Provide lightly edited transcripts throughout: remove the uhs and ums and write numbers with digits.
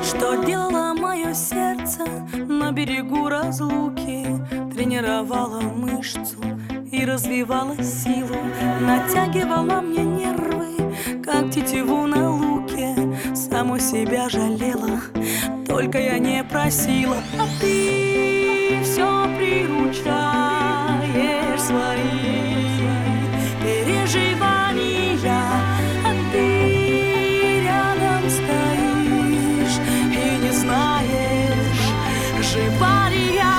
Что делало мое сердце на берегу разлуки? Тренировала мышцу и развивала силу, натягивала мне нервы, как тетиву на луке. Саму себя жалела, только я не просила. А ты все приручаешь свои переживания, а ты рядом стоишь и не знаешь, жива ли я.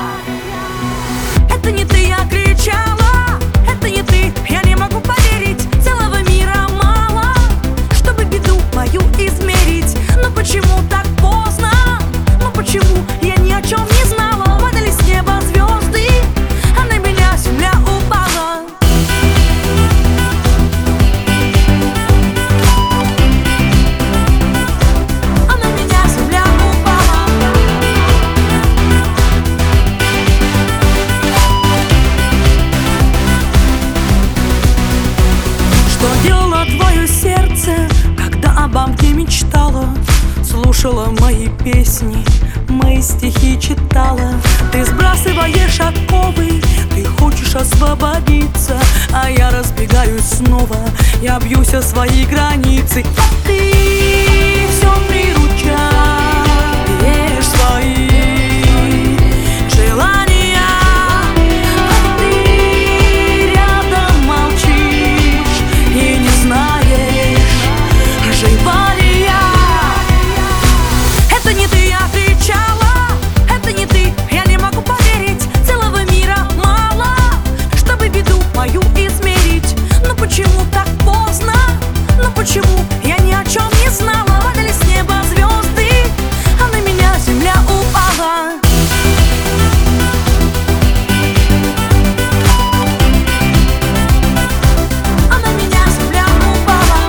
Это не ты, я кричала, это не ты, я не могу поверить. Целого мира мало, чтобы беду мою измерить. Но почему так поздно? Ну почему я ни о чем не знала? Падали с неба звезды, а на меня земля упала. А на меня земля упала. Что делало твое сердце, когда обо мне мечтала? Слушала мои песни, мои стихи читала. Ты сбрасываешь оковы, ты хочешь освободиться, а я разбегаюсь снова, я бьюсь о свои границы. А ты все приручаешь свои желания, а ты рядом молчишь и не знаешь, жива ли я. Это не ты, я кричала, это не ты, я не могу поверить. Целого мира мало, чтобы беду мою измерить. Но почему так поздно? Но почему я ни о чем не знала? Падали с неба звезды, а на меня земля упала. А на меня земля упала.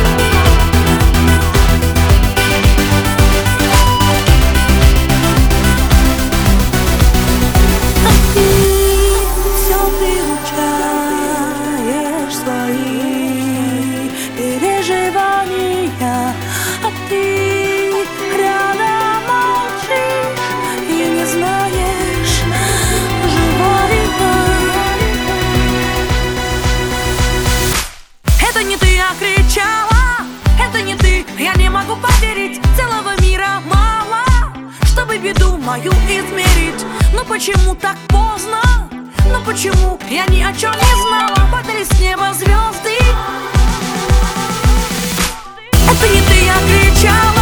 А ты все приручаешь свои переживания, а ты рядом молчишь и не знаешь, жива ли я. Это не ты, я кричала, это не ты, я не могу поверить. Целого мира мало, чтобы беду мою измерить. Но почему так поздно? Но почему я ни о чем не знала? Падали с неба звезды. Это не ты, я кричала.